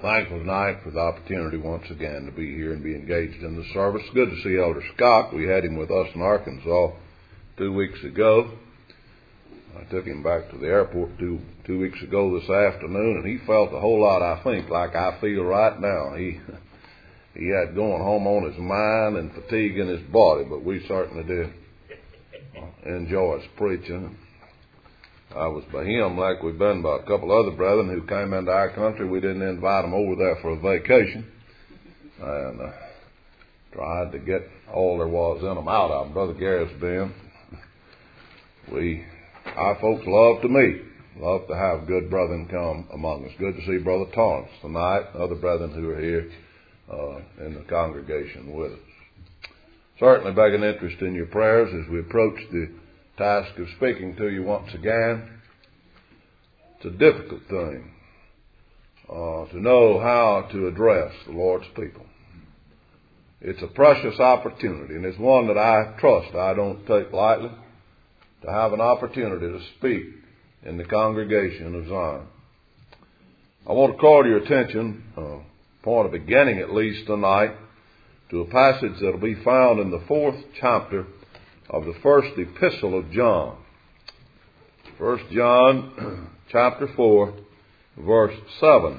Thankful tonight for the opportunity once again to be here and be engaged in the service. Good to see Elder Scott. We had him with us in Arkansas 2 weeks ago. I took him back to the airport two weeks ago this afternoon, and he felt a whole lot, I think, like I feel right now. He had going home on his mind and fatigue in his body, but we certainly did enjoy his preaching. I was by him like we've been by a couple other brethren who came into our country. We didn't invite them over there for a vacation, and tried to get all there was in them out of them. Brother Gary's been. Our folks love to meet, love to have good brethren come among us. Good to see Brother Torrance tonight, other brethren who are here in the congregation with us. Certainly begging interest in your prayers as we approach the task of speaking to you once again. It's a difficult thing to know how to address the Lord's people. It's a precious opportunity, and it's one that I trust I don't take lightly, to have an opportunity to speak in the congregation of Zion. I want to call your attention, point of beginning at least tonight, to a passage that will be found in the 4th chapter of the first epistle of John. 1 John chapter 4, verse 7.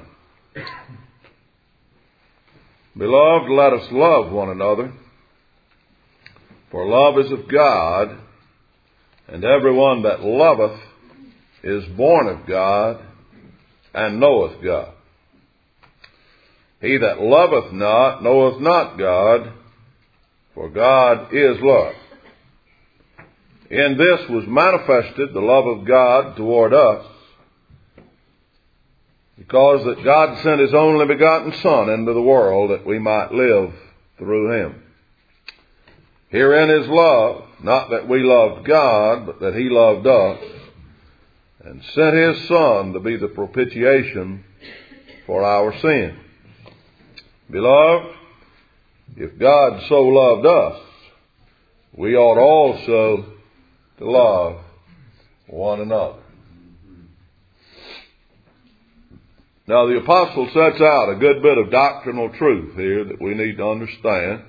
Beloved, let us love one another, for love is of God, and everyone that loveth is born of God, and knoweth God. He that loveth not knoweth not God, for God is love. In this was manifested the love of God toward us, because that God sent His only begotten Son into the world that we might live through Him. Herein is love, not that we loved God, but that He loved us, and sent His Son to be the propitiation for our sins. Beloved, if God so loved us, we ought also to love one another. Now, the apostle sets out a good bit of doctrinal truth here that we need to understand.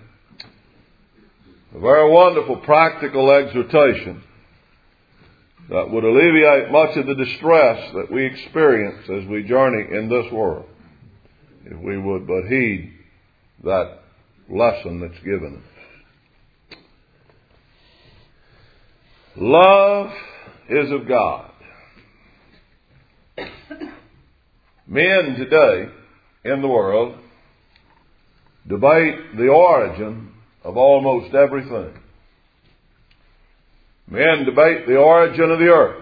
A very wonderful practical exhortation that would alleviate much of the distress that we experience as we journey in this world, if we would but heed that lesson that's given us. Love is of God. Men today in the world debate the origin of almost everything. Men debate the origin of the earth.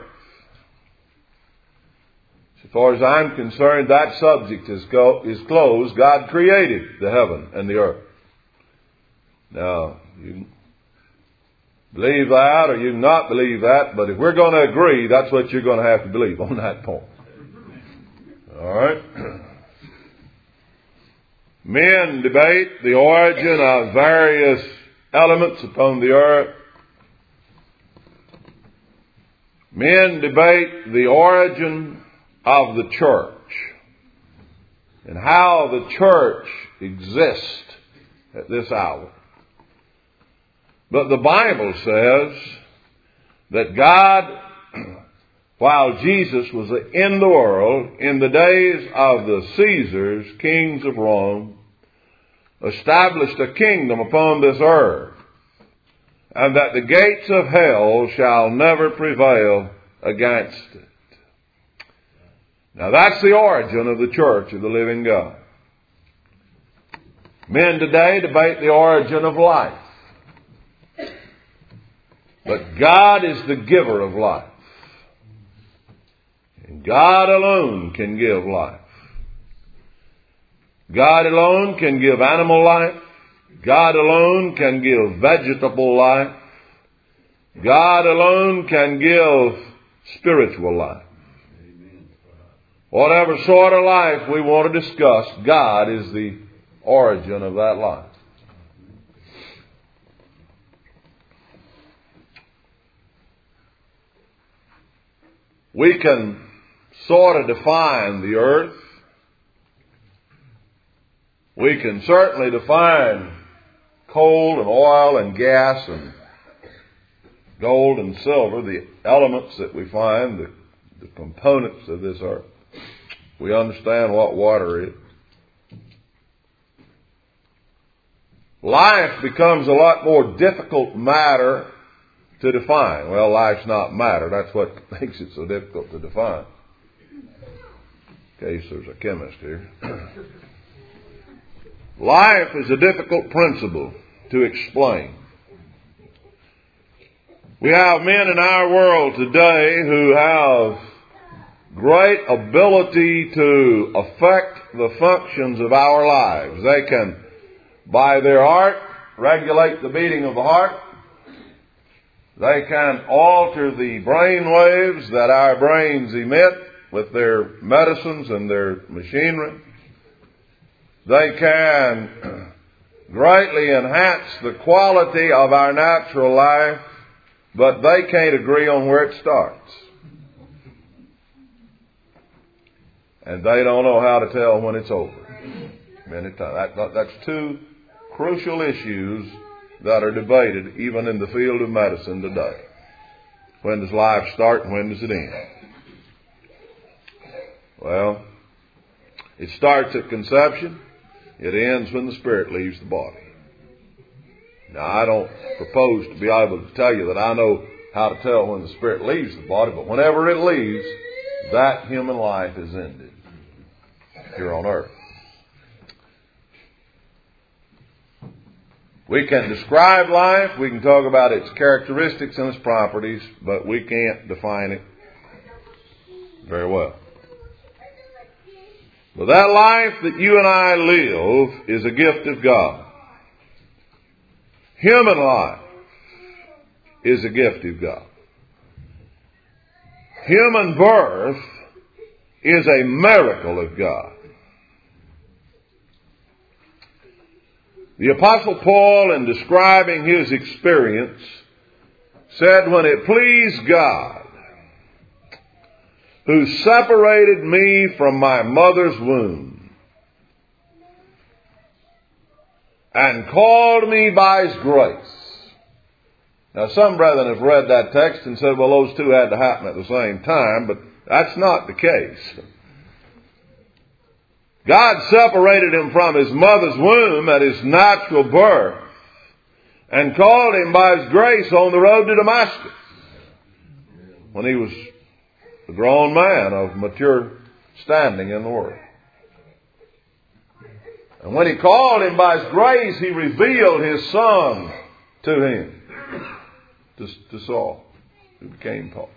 As far as I'm concerned, that subject is closed. God created the heaven and the earth. Now, you can believe that or you can not believe that, but if we're going to agree, that's what you're going to have to believe on that point. All right? Men debate the origin of various elements upon the earth. Men debate the origin of the church and how the church exists at this hour. But the Bible says that God, while Jesus was in the world, in the days of the Caesars, kings of Rome, established a kingdom upon this earth, and that the gates of hell shall never prevail against it. Now that's the origin of the church of the living God. Men today debate the origin of life. But God is the giver of life. And God alone can give life. God alone can give animal life. God alone can give vegetable life. God alone can give spiritual life. Whatever sort of life we want to discuss, God is the origin of that life. We can sort of define the earth We can certainly define coal and oil and gas and gold and silver, the elements that we find, the components of this earth. We understand what water is. Life becomes a lot more difficult matter to define. Well, life's not matter. That's what makes it so difficult to define. In case there's a chemist here. Life is a difficult principle to explain. We have men in our world today who have great ability to affect the functions of our lives. They can, by their art, regulate the beating of the heart. They can alter the brain waves that our brains emit with their medicines and their machinery. They can greatly enhance the quality of our natural life, but they can't agree on where it starts. And they don't know how to tell when it's over. Many times. That's two crucial issues that are debated even in the field of medicine today. When does life start and when does it end? Well, it starts at conception. It ends when the spirit leaves the body. Now, I don't propose to be able to tell you that I know how to tell when the spirit leaves the body, but whenever it leaves, that human life is ended here on earth. We can describe life, we can talk about its characteristics and its properties, but we can't define it very well. But that life that you and I live is a gift of God. Human life is a gift of God. Human birth is a miracle of God. The Apostle Paul, in describing his experience, said, when it pleased God, who separated me from my mother's womb and called me by His grace. Now, some brethren have read that text and said, well, those two had to happen at the same time, but that's not the case. God separated him from his mother's womb at his natural birth and called him by His grace on the road to Damascus when he was a grown man of mature standing in the Word. And when He called him by His grace, He revealed His Son to him, to Saul, who became Paul.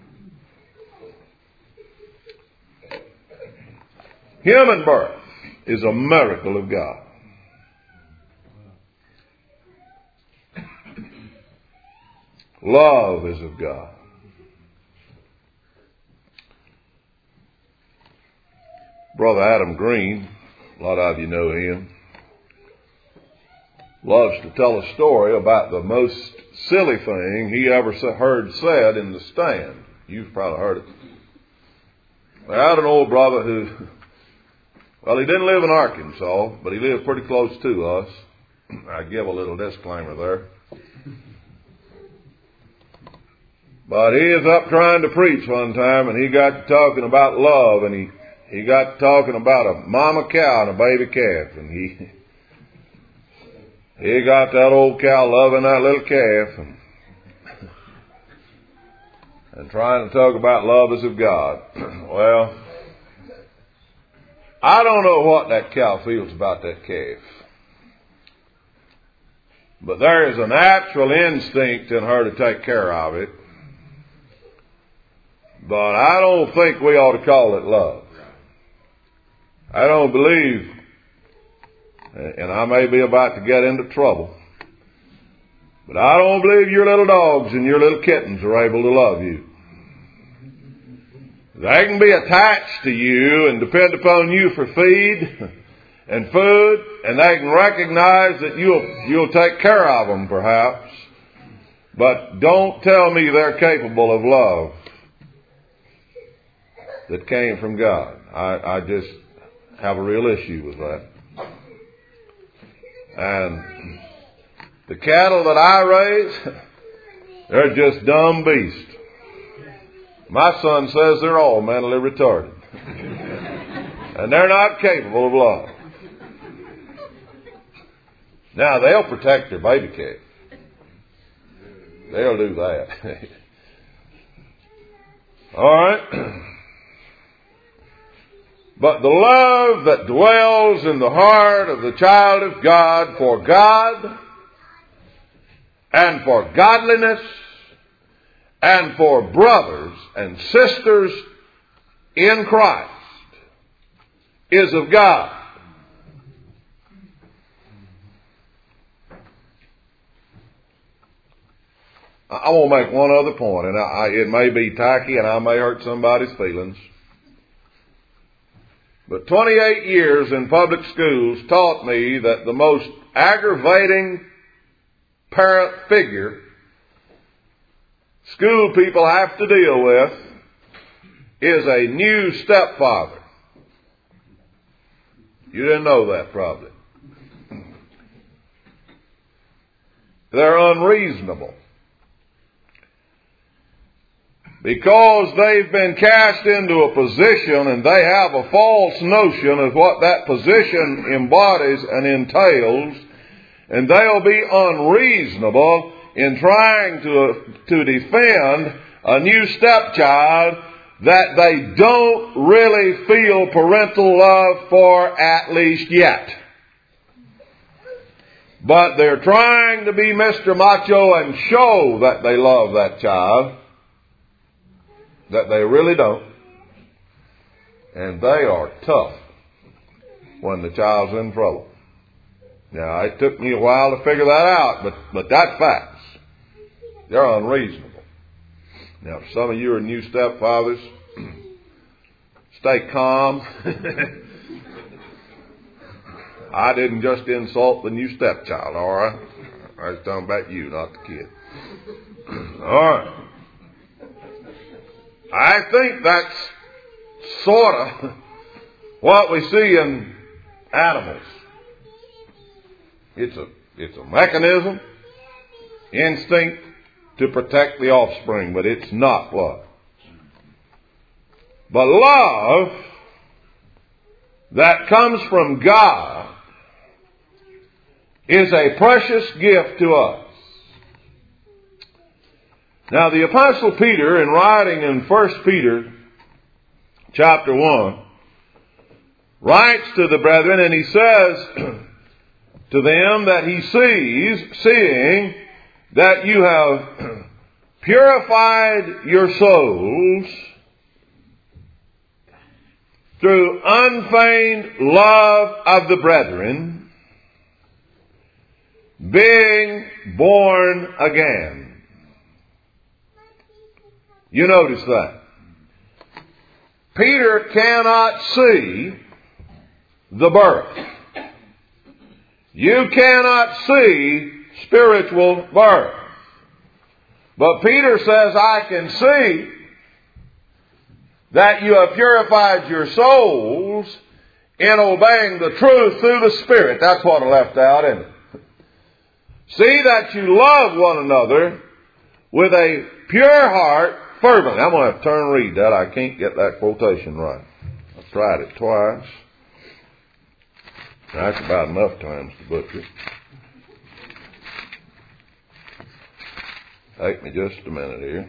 Human birth is a miracle of God. Love is of God. Brother Adam Green, a lot of you know him, loves to tell a story about the most silly thing he ever heard said in the stand. You've probably heard it. I had an old brother who, well, he didn't live in Arkansas, but he lived pretty close to us. I give a little disclaimer there. But he was up trying to preach one time, and he got talking about love, and he got talking about a mama cow and a baby calf, and he got that old cow loving that little calf, and trying to talk about love as of God. Well, I don't know what that cow feels about that calf, but there is a natural instinct in her to take care of it, but I don't think we ought to call it love. I don't believe, and I may be about to get into trouble, but I don't believe your little dogs and your little kittens are able to love you. They can be attached to you and depend upon you for feed and food, and they can recognize that you'll take care of them perhaps, but don't tell me they're capable of love that came from God. I just have a real issue with that. And the cattle that I raise, they're just dumb beasts. My son says they're all mentally retarded. And they're not capable of love. Now, they'll protect their baby calf. They'll do that. All right? But the love that dwells in the heart of the child of God for God and for godliness and for brothers and sisters in Christ is of God. I want to make one other point, and it may be tacky and I may hurt somebody's feelings. But 28 years in public schools taught me that the most aggravating parent figure school people have to deal with is a new stepfather. You didn't know that probably. They're unreasonable. Because they've been cast into a position and they have a false notion of what that position embodies and entails, and they'll be unreasonable in trying to defend a new stepchild that they don't really feel parental love for, at least yet. But they're trying to be Mr. Macho and show that they love that child, that they really don't. And they are tough when the child's in trouble. Now, it took me a while to figure that out, but that's facts. They're unreasonable. Now, if some of you are new stepfathers, stay calm. I didn't just insult the new stepchild, all right? I was talking about you, not the kid. All right. I think that's sort of what we see in animals. It's a mechanism, instinct to protect the offspring, but it's not love. But love that comes from God is a precious gift to us. Now, the Apostle Peter, in writing in 1 Peter chapter 1, writes to the brethren, and he says to them that he seeing that you have purified your souls through unfeigned love of the brethren, being born again. You notice that. Peter cannot see the birth. You cannot see spiritual birth. But Peter says, I can see that you have purified your souls in obeying the truth through the Spirit. That's what I left out, isn't it? See that you love one another with a pure heart fervently. I'm going to have to turn and read that. I can't get that quotation right. I've tried it twice. That's about enough times to butcher it. Take me just a minute here.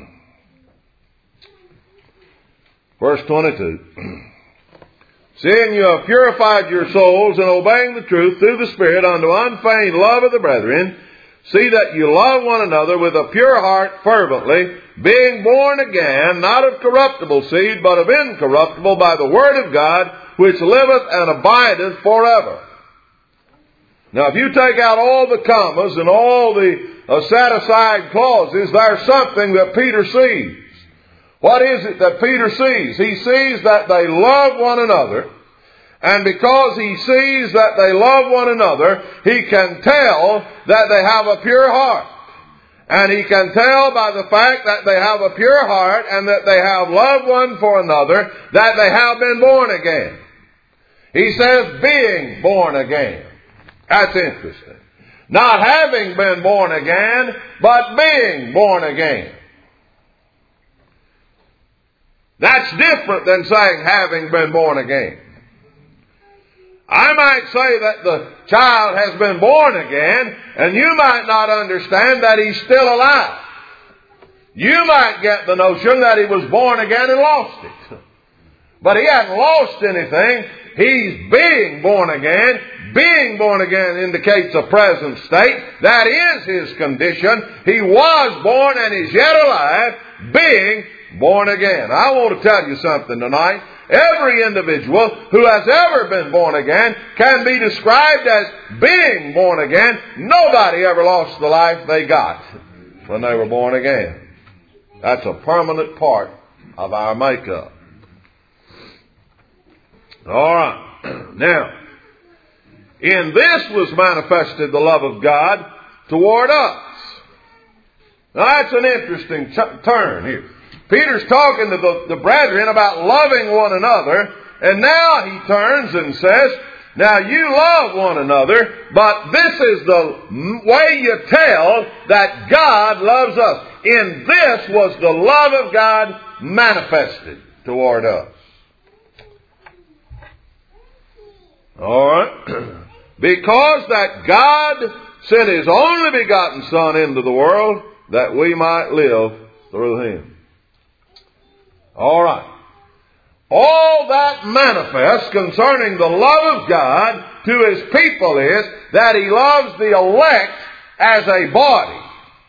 Verse 22. Seeing you have purified your souls in obeying the truth through the Spirit unto unfeigned love of the brethren, see that you love one another with a pure heart fervently, being born again, not of corruptible seed, but of incorruptible, by the word of God, which liveth and abideth forever. Now, if you take out all the commas and all the set-aside clauses, there's something that Peter sees. What is it that Peter sees? He sees that they love one another, and because he sees that they love one another, he can tell that they have a pure heart. And he can tell by the fact that they have a pure heart and that they have loved one for another, that they have been born again. He says, being born again. That's interesting. Not having been born again, but being born again. That's different than saying having been born again. I might say that the child has been born again, and you might not understand that he's still alive. You might get the notion that he was born again and lost it. But he hasn't lost anything. He's being born again. Being born again indicates a present state. That is his condition. He was born and is yet alive, being born again. I want to tell you something tonight. Every individual who has ever been born again can be described as being born again. Nobody ever lost the life they got when they were born again. That's a permanent part of our makeup. All right. Now, in this was manifested the love of God toward us. Now, that's an interesting turn here. Peter's talking to the brethren about loving one another, and now he turns and says, now you love one another, but this is the way you tell that God loves us. In this was the love of God manifested toward us. All right. Because that God sent His only begotten Son into the world that we might live through Him. All right. All that manifests concerning the love of God to His people is that He loves the elect as a body.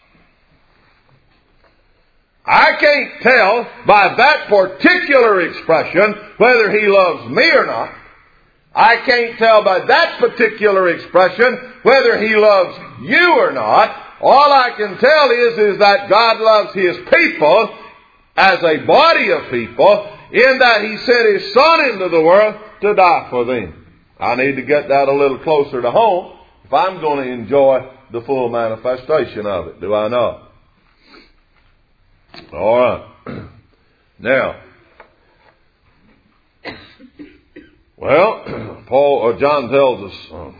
I can't tell by that particular expression whether He loves me or not. I can't tell by that particular expression whether He loves you or not. All I can tell is that God loves His people as a body of people, in that He sent His Son into the world to die for them. I need to get that a little closer to home if I'm going to enjoy the full manifestation of it. Do I not? All right. Now, well, John tells us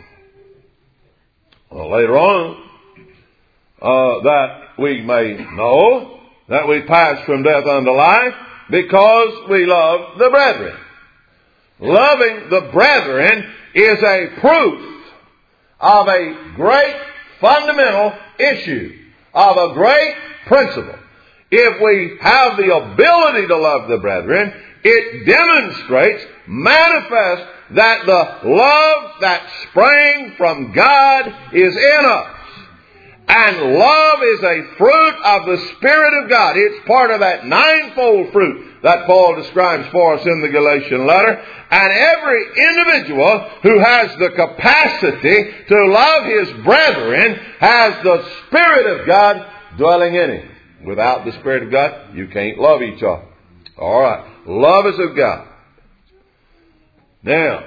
later on that we may know that we pass from death unto life because we love the brethren. Loving the brethren is a proof of a great fundamental issue, of a great principle. If we have the ability to love the brethren, it demonstrates, manifests that the love that sprang from God is in us. And love is a fruit of the Spirit of God. It's part of that ninefold fruit that Paul describes for us in the Galatian letter. And every individual who has the capacity to love his brethren has the Spirit of God dwelling in him. Without the Spirit of God, you can't love each other. All right. Love is of God. Now,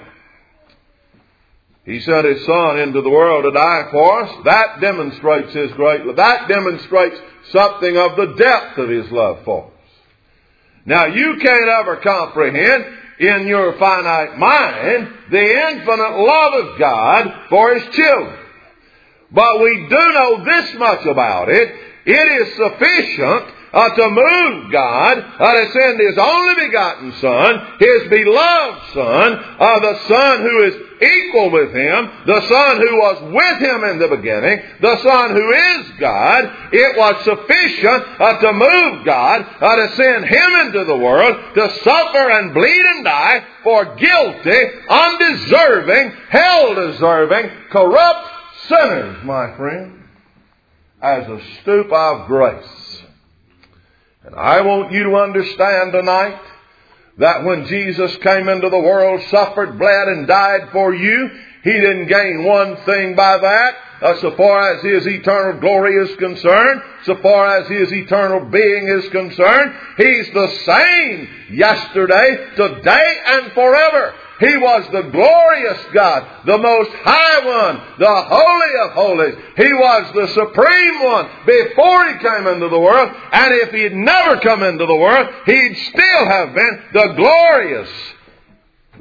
He sent His Son into the world to die for us. That demonstrates His great love. That demonstrates something of the depth of His love for us. Now, you can't ever comprehend in your finite mind the infinite love of God for His children. But we do know this much about it. It is sufficient to move God to send His only begotten Son, His beloved Son, the Son who is equal with Him, the Son who was with Him in the beginning, the Son who is God. It was sufficient to move God to send Him into the world to suffer and bleed and die for guilty, undeserving, hell-deserving, corrupt sinners, my friend, as a stoop of grace. And I want you to understand tonight that when Jesus came into the world, suffered, bled, and died for you, He didn't gain one thing by that. So far as His eternal glory is concerned, so far as His eternal being is concerned, He's the same yesterday, today, and forever. He was the glorious God, the most high one, the holy of holies. He was the supreme one before He came into the world. And if He had never come into the world, He'd still have been the glorious,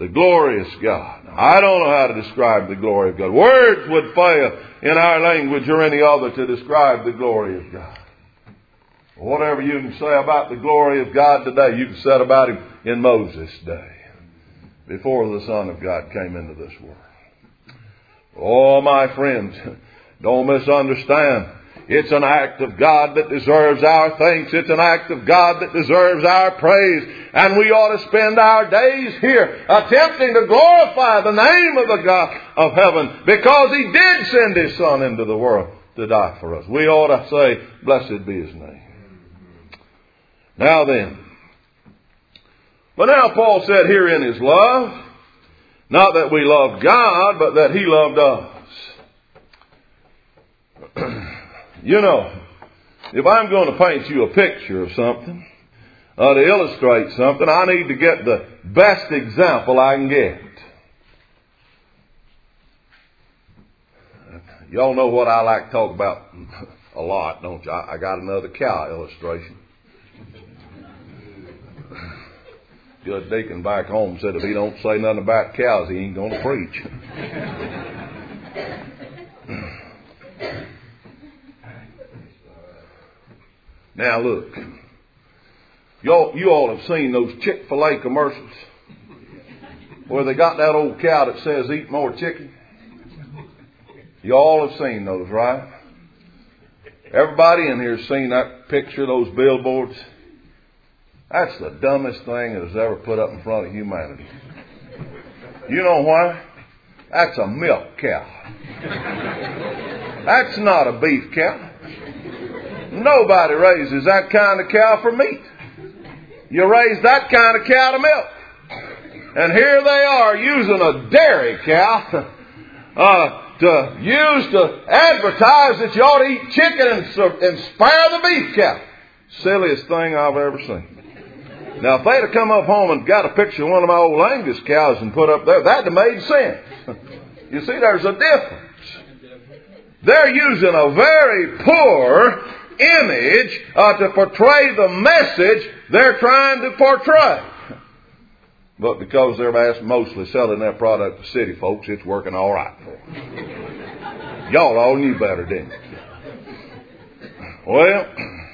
The glorious God. I don't know how to describe the glory of God. Words would fail in our language or any other to describe the glory of God. Whatever you can say about the glory of God today, you can say about Him in Moses' day, before the Son of God came into this world. Oh, my friends, don't misunderstand. It's an act of God that deserves our thanks. It's an act of God that deserves our praise. And we ought to spend our days here attempting to glorify the name of the God of heaven, because He did send His Son into the world to die for us. We ought to say, blessed be His name. Now then, but now Paul said here in his love, not that we love God, but that He loved us. You know, if I'm going to paint you a picture of something, to illustrate something, I need to get the best example I can get. Y'all know what I like to talk about a lot, don't you? I got another cow illustration. Good deacon back home said if he don't say nothing about cows, he ain't going to preach. Now look, you all have seen those Chick-fil-A commercials where they got that old cow that says eat more chicken. You all have seen those, right? Everybody in here has seen that picture, those billboards. That's the dumbest thing that was ever put up in front of humanity. You know why? That's a milk cow. That's not a beef cow. Nobody raises that kind of cow for meat. You raise that kind of cow to milk. And here they are using a dairy cow to advertise that you ought to eat chicken and spare the beef cow. Silliest thing I've ever seen. Now, if they'd have come up home and got a picture of one of my old Angus cows and put up there, that'd have made sense. You see, there's a difference. They're using a very poor image to portray the message they're trying to portray. But because they're mostly selling their product to city folks, it's working all right for them. Y'all all knew better, didn't you? Well,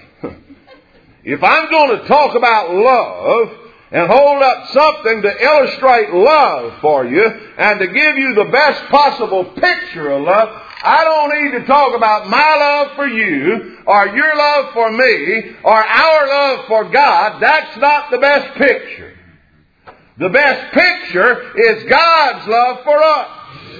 if I'm going to talk about love and hold up something to illustrate love for you and to give you the best possible picture of love, I don't need to talk about my love for you or your love for me or our love for God. That's not the best picture. The best picture is God's love for us.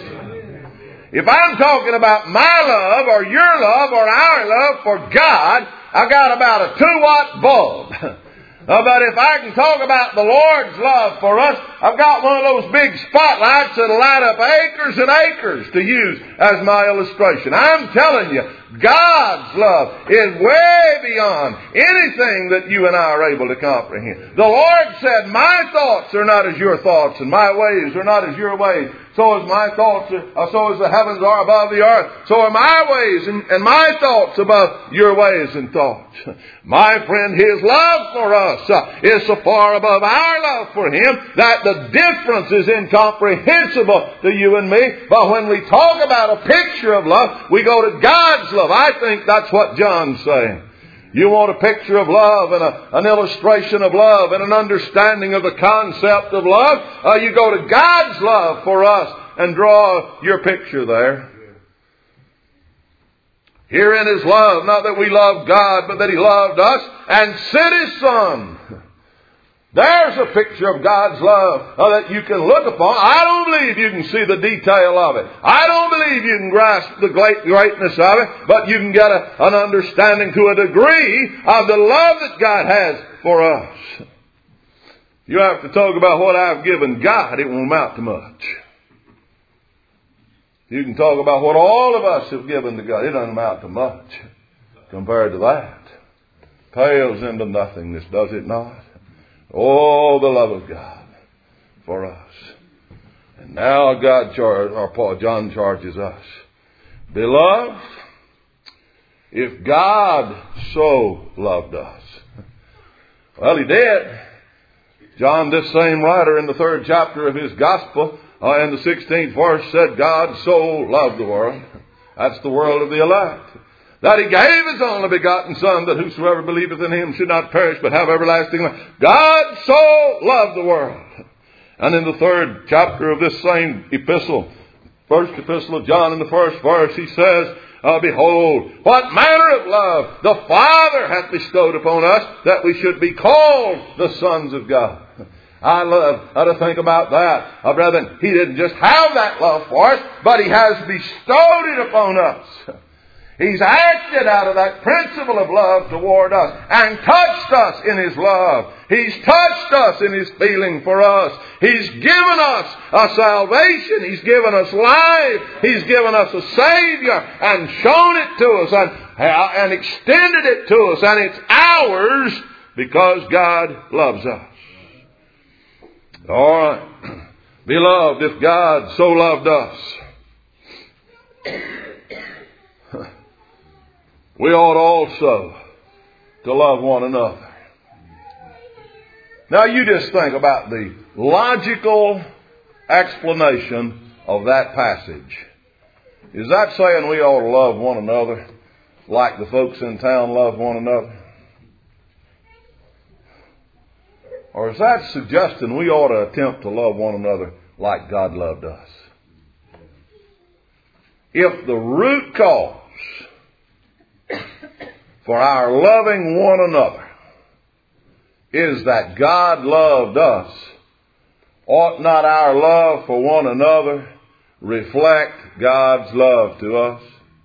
If I'm talking about my love or your love or our love for God, I got about a 2-watt bulb. But if I can talk about the Lord's love for us, I've got one of those big spotlights that'll light up acres and acres to use as my illustration. I'm telling you, God's love is way beyond anything that you and I are able to comprehend. The Lord said, my thoughts are not as your thoughts, and my ways are not as your ways. So as my thoughts, so as the heavens are above the earth, so are my ways and my thoughts above your ways and thoughts. My friend, His love for us is so far above our love for Him that the difference is incomprehensible to you and me. But when we talk about a picture of love, we go to God's love. I think that's what John's saying. You want a picture of love and an illustration of love and an understanding of the concept of love? You go to God's love for us and draw your picture there. Herein is love, not that we love God, but that He loved us and sent His Son. There's a picture of God's love that you can look upon. I don't believe you can see the detail of it. I don't believe you can grasp the greatness of it, but you can get an understanding to a degree of the love that God has for us. You have to talk about what I've given God, it won't amount to much. You can talk about what all of us have given to God, it doesn't amount to much compared to that. Pales into nothingness, does it not? Oh, the love of God for us. And now John charges us. Beloved, if God so loved us. Well, He did. John, this same writer, in the 3rd chapter of his Gospel, in the 16th verse, said, God so loved the world. That's the world of the elect. That He gave His only begotten Son, that whosoever believeth in Him should not perish, but have everlasting life. God so loved the world. And in the 3rd chapter of this same epistle, 1st epistle of John, in the 1st verse, he says, behold, what manner of love the Father hath bestowed upon us, that we should be called the sons of God. I love to think about that. Brethren, He didn't just have that love for us, but He has bestowed it upon us. He's acted out of that principle of love toward us and touched us in His love. He's touched us in His feeling for us. He's given us a salvation. He's given us life. He's given us a Savior and shown it to us and extended it to us. And it's ours because God loves us. All right. Beloved, if God so loved us, we ought also to love one another. Now you just think about the logical explanation of that passage. Is that saying we ought to love one another like the folks in town love one another? Or is that suggesting we ought to attempt to love one another like God loved us? If the root cause for our loving one another is that God loved us, ought not our love for one another reflect God's love to us?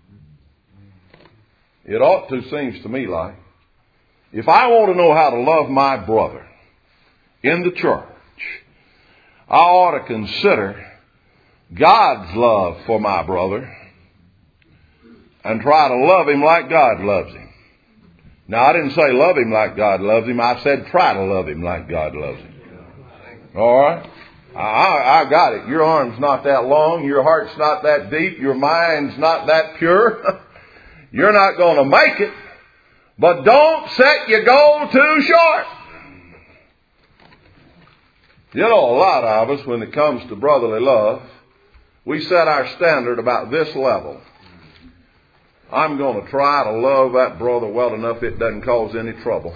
It ought to, seems to me like. If I want to know how to love my brother in the church, I ought to consider God's love for my brother and try to love him like God loves him. Now, I didn't say love him like God loves him. I said try to love him like God loves him. All right? I got it. Your arm's not that long. Your heart's not that deep. Your mind's not that pure. You're not going to make it. But don't set your goal too short. You know, a lot of us, when it comes to brotherly love, we set our standard about this level. I'm going to try to love that brother well enough it doesn't cause any trouble.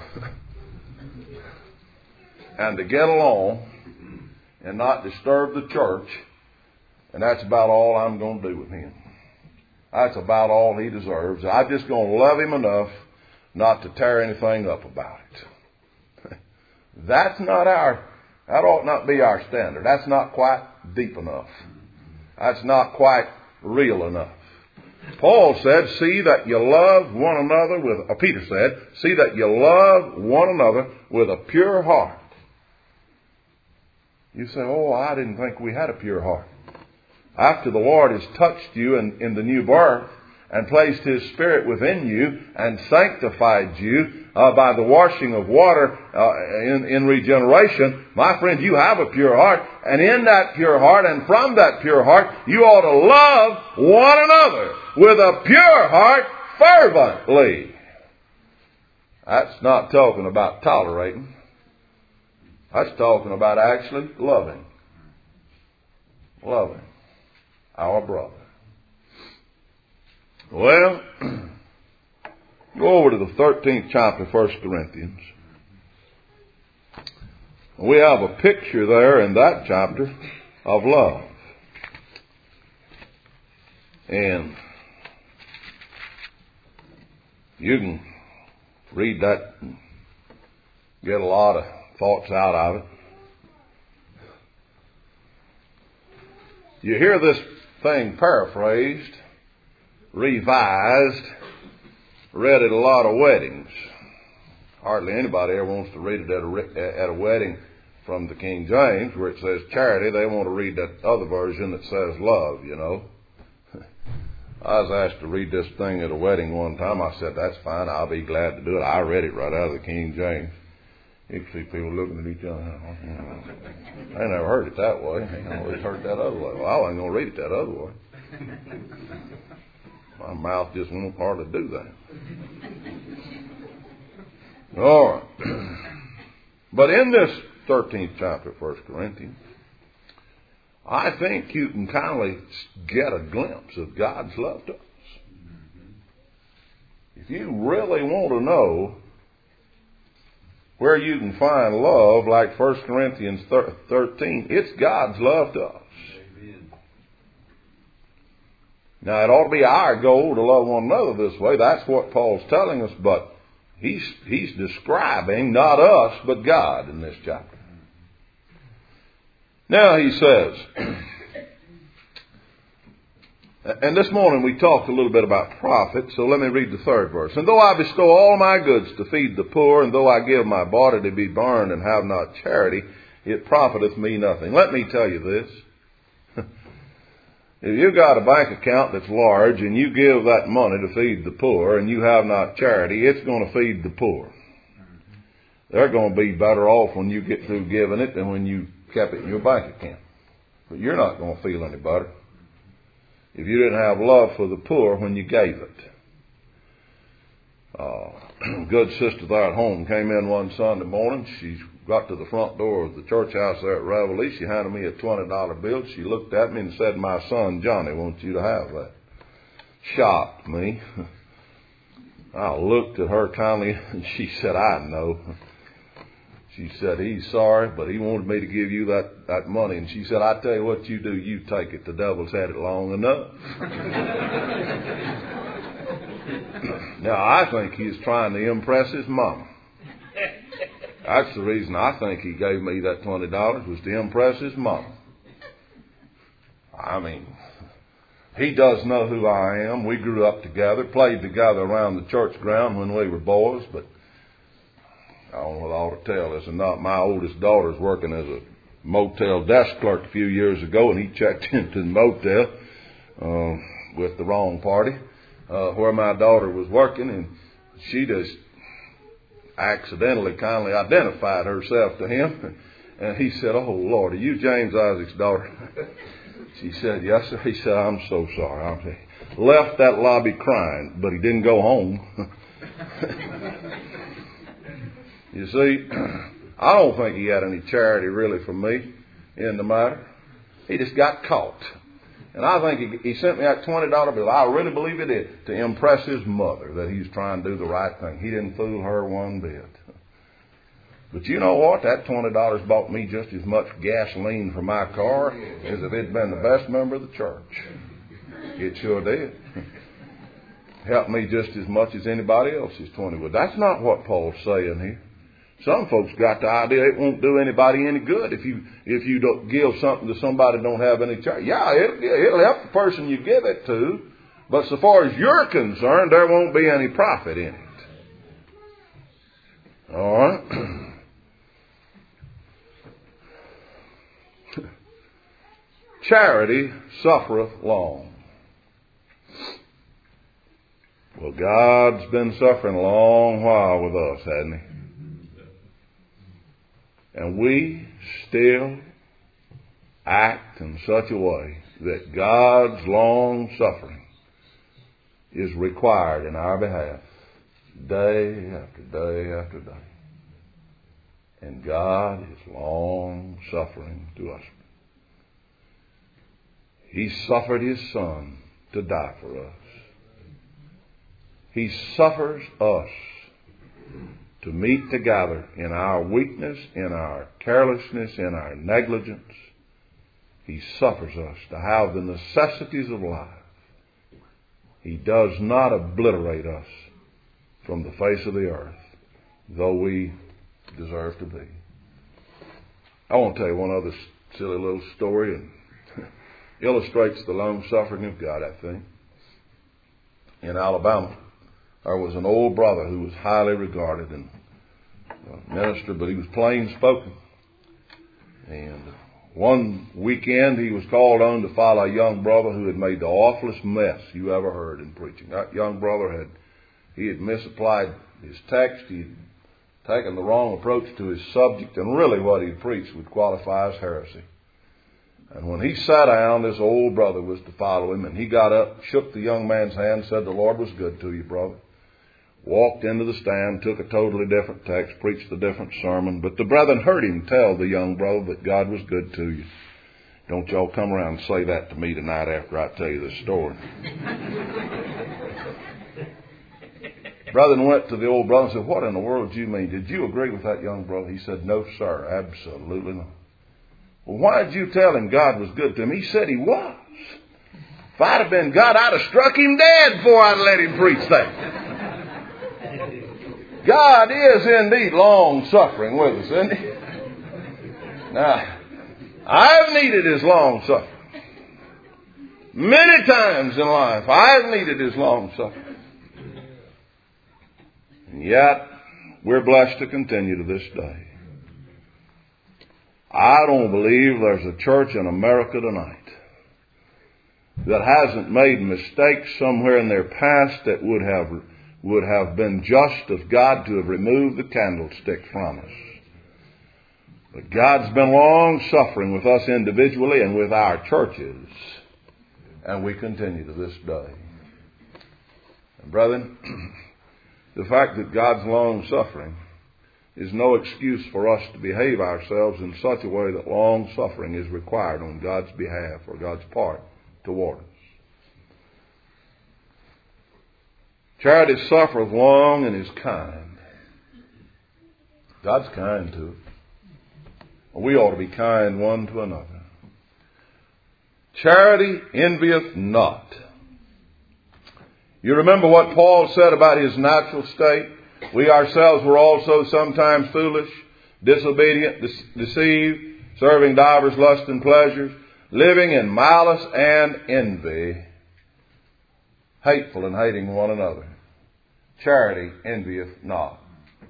And to get along and not disturb the church. And that's about all I'm going to do with him. That's about all he deserves. I'm just going to love him enough not to tear anything up about it. That ought not be our standard. That's not quite deep enough. That's not quite real enough. Paul said, see that you love one another Peter said, see that you love one another with a pure heart. You say, oh, I didn't think we had a pure heart. After the Lord has touched you in the new birth and placed His Spirit within you and sanctified you by the washing of water in regeneration, my friend, you have a pure heart. And in that pure heart and from that pure heart, you ought to love one another with a pure heart fervently. That's not talking about tolerating. That's talking about actually loving. Loving our brother. Well, go over to the 13th chapter of 1 Corinthians. We have a picture there in that chapter of love. And you can read that and get a lot of thoughts out of it. You hear this thing paraphrased, revised, read at a lot of weddings. Hardly anybody ever wants to read it at a wedding from the King James where it says charity. They want to read that other version that says love, you know. I was asked to read this thing at a wedding one time. I said, that's fine. I'll be glad to do it. I read it right out of the King James. You can see people looking at each other. I never heard it that way. I always heard that other way. Well, I wasn't going to read it that other way. My mouth just won't hardly do that. All right. But in this 13th chapter of 1 Corinthians, I think you can kind of get a glimpse of God's love to us. If you really want to know where you can find love like 1 Corinthians 13, it's God's love to us. Amen. Now, it ought to be our goal to love one another this way. That's what Paul's telling us, but he's describing not us, but God in this chapter. Now he says, and this morning we talked a little bit about profit, so let me read the third verse. And though I bestow all my goods to feed the poor, and though I give my body to be burned and have not charity, it profiteth me nothing. Let me tell you this. If you've got a bank account that's large and you give that money to feed the poor and you have not charity, it's going to feed the poor. They're going to be better off when you get through giving it than when you kept it in your bank account. But you're not going to feel any better if you didn't have love for the poor when you gave it. Good sister there at home came in one Sunday morning. She got to the front door of the church house there at Reveille. She handed me a $20 bill. She looked at me and said, "My son Johnny wants you to have that." Shocked me. I looked at her kindly and she said, "I know." She said, "He's sorry, but he wanted me to give you that money." And she said, "I tell you what you do, you take it. The devil's had it long enough." Now, I think he's trying to impress his mama. That's the reason I think he gave me that $20, was to impress his mama. I mean, he does know who I am. We grew up together, played together around the church ground when we were boys, but I don't know what I ought to tell this or not. My oldest daughter's working as a motel desk clerk a few years ago, and he checked into the motel with the wrong party where my daughter was working, and she just accidentally kindly identified herself to him. And he said, "Oh, Lord, are you James Isaac's daughter?" She said, "Yes, sir." He said, "I'm so sorry." Left that lobby crying, but he didn't go home. You see, I don't think he had any charity really for me in the matter. He just got caught. And I think he sent me that $20 bill. I really believe he did, to impress his mother that he's trying to do the right thing. He didn't fool her one bit. But you know what? That $20 bought me just as much gasoline for my car as if it'd been the best member of the church. It sure did. Helped me just as much as anybody else's 20 would. That's not what Paul's saying here. Some folks got the idea it won't do anybody any good if you don't give something to somebody that don't have any charity. Yeah, it'll help the person you give it to, but so far as you're concerned, there won't be any profit in it. All right? Charity suffereth long. Well, God's been suffering a long while with us, hasn't he? And we still act in such a way that God's long suffering is required in our behalf day after day after day. And God is long suffering to us. He suffered His Son to die for us. He suffers us to meet together in our weakness, in our carelessness, in our negligence. He suffers us to have the necessities of life. He does not obliterate us from the face of the earth, though we deserve to be. I want to tell you one other silly little story, and illustrates the long suffering of God, I think. In Alabama, there was an old brother who was highly regarded and a minister, but he was plain spoken. And one weekend he was called on to follow a young brother who had made the awfulest mess you ever heard in preaching. That young brother had misapplied his text. He had taken the wrong approach to his subject, and really what he preached would qualify as heresy. And when he sat down, this old brother was to follow him, and he got up, shook the young man's hand, said, "The Lord was good to you, brother. walked into the stand, took a totally different text, preached a different sermon. But the brethren heard him tell the young brother that God was good to you. Don't y'all come around and say that to me tonight after I tell you this story. Brother went to the old brother and said, what in the world do you mean? Did you agree with that young brother? He said, no, sir, absolutely not. Well, why did you tell him God was good to him? He said he was. If I'd have been God, I'd have struck him dead before I'd let him preach that. God is indeed long-suffering with us, isn't he? Now, I've needed his long-suffering. Many times in life, I've needed his long-suffering. And yet, we're blessed to continue to this day. I don't believe there's a church in America tonight that hasn't made mistakes somewhere in their past that would have been just of God to have removed the candlestick from us. But God's been long-suffering with us individually and with our churches, and we continue to this day. And brethren, the fact that God's long-suffering is no excuse for us to behave ourselves in such a way that long-suffering is required on God's behalf or God's part toward us. Charity suffereth long and is kind. God's kind to us. We ought to be kind one to another. Charity envieth not. You remember what Paul said about his natural state? We ourselves were also sometimes foolish, disobedient, deceived, serving divers lusts and pleasures, living in malice and envy, hateful and hating one another. Charity envieth not.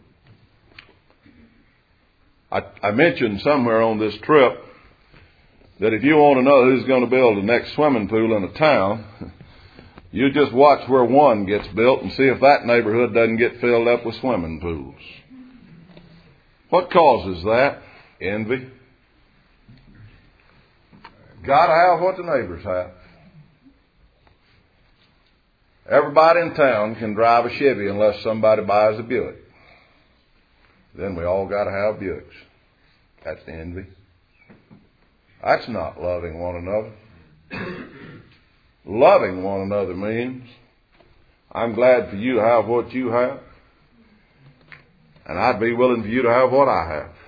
I mentioned somewhere on this trip that if you want to know who's going to build the next swimming pool in a town, you just watch where one gets built and see if that neighborhood doesn't get filled up with swimming pools. What causes that? Envy. Got to have what the neighbors have. Everybody in town can drive a Chevy unless somebody buys a Buick. Then we all got to have Buicks. That's envy. That's not loving one another. Loving one another means I'm glad for you to have what you have, and I'd be willing for you to have what I have.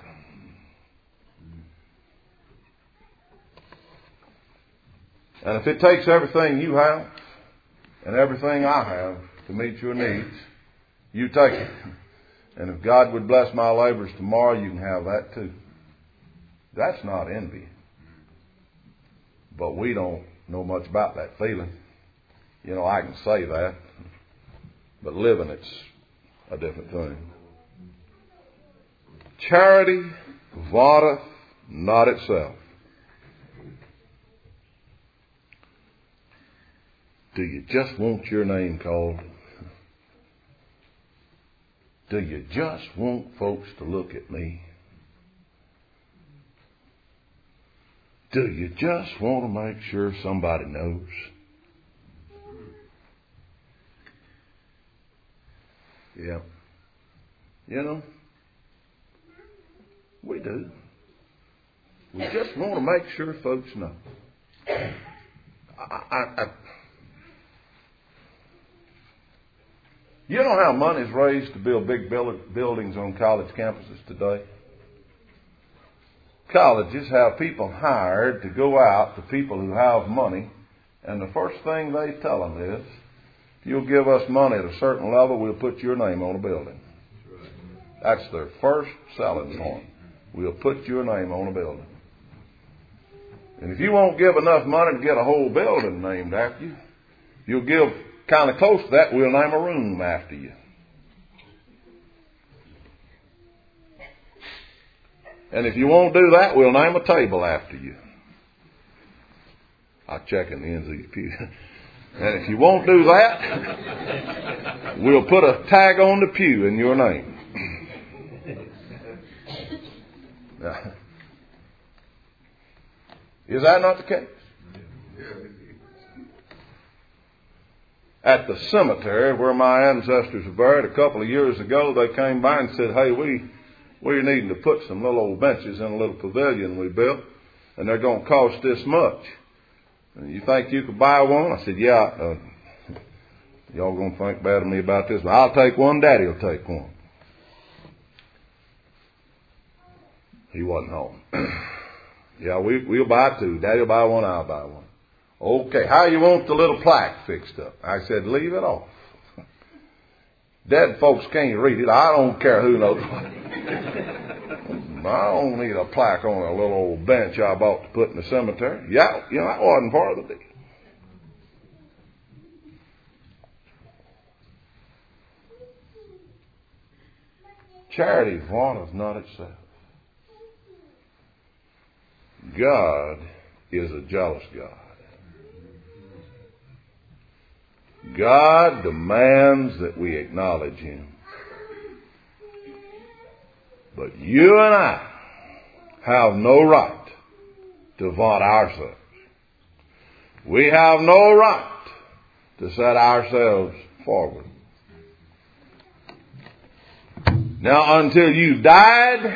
And if it takes everything you have and everything I have to meet your needs, you take it. And if God would bless my labors tomorrow, you can have that too. That's not envy. But we don't know much about that feeling. You know, I can say that, but living it's a different thing. Charity vaunteth not itself. Do you just want your name called? Do you just want folks to look at me? Do you just want to make sure somebody knows? Yeah. You know, we do. We just want to make sure folks know. You know how money is raised to build big buildings on college campuses today? Colleges have people hired to go out to people who have money, and the first thing they tell them is, if you'll give us money at a certain level, we'll put your name on a building. That's their first selling point. We'll put your name on a building. And if you won't give enough money to get a whole building named after you, you'll give kind of close to that, we'll name a room after you. And if you won't do that, we'll name a table after you. I'll check in the ends of your pew. And if you won't do that, we'll put a tag on the pew in your name. Now, is that not the case? at the cemetery where my ancestors were buried a couple of years ago. They came by and said, hey, we're needing to put some little old benches in a little pavilion we built, and they're going to cost this much. And you think you could buy one? I said, yeah. Y'all going to think bad of me about this, but I'll take one. Daddy will take one. He wasn't home. Yeah, we'll buy two. Daddy will buy one, I'll buy one. Okay, how you want the little plaque fixed up? I said, leave it off. Dead folks can't read it. I don't care who knows. I don't need a plaque on a little old bench I bought to put in the cemetery. Yeah, that wasn't part of the deal. Charity vaunteth not itself. God is a jealous God. God demands that we acknowledge Him. But you and I have no right to vaunt ourselves. We have no right to set ourselves forward. Now, until you died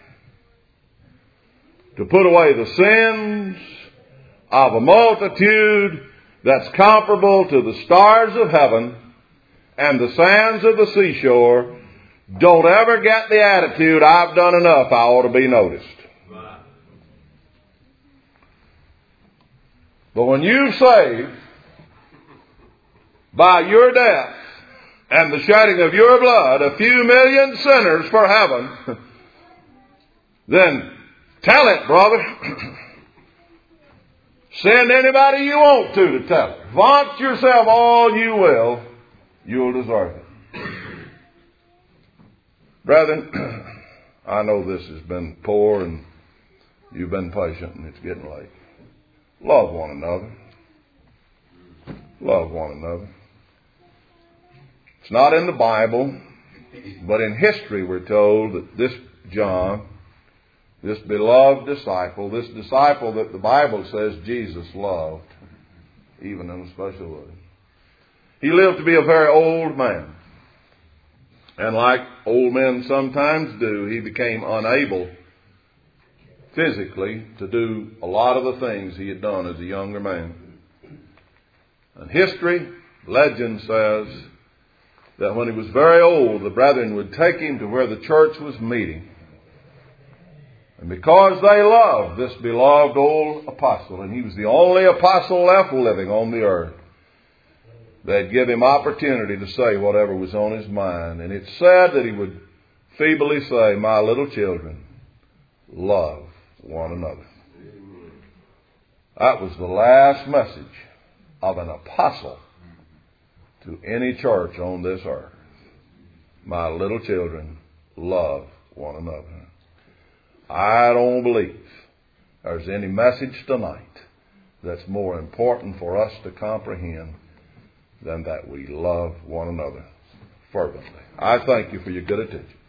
to put away the sins of a multitude that's comparable to the stars of heaven and the sands of the seashore, don't ever get the attitude, I've done enough, I ought to be noticed. But when you save by your death and the shedding of your blood a few million sinners for heaven, then tell it, brother. Send anybody you want to tell it. Vaunt yourself all you will. You'll deserve it. Brethren, I know this has been poor and you've been patient and it's getting late. Love one another. Love one another. It's not in the Bible, but in history we're told that this John, this beloved disciple, this disciple that the Bible says Jesus loved, even in a special way, he lived to be a very old man. And like old men sometimes do, he became unable physically to do a lot of the things he had done as a younger man. And history, legend says that when he was very old, the brethren would take him to where the church was meeting. And because they loved this beloved old apostle, and he was the only apostle left living on the earth, they'd give him opportunity to say whatever was on his mind. And it's said that he would feebly say, my little children, love one another. That was the last message of an apostle to any church on this earth. My little children, love one another. I don't believe there's any message tonight that's more important for us to comprehend than that we love one another fervently. I thank you for your good attention.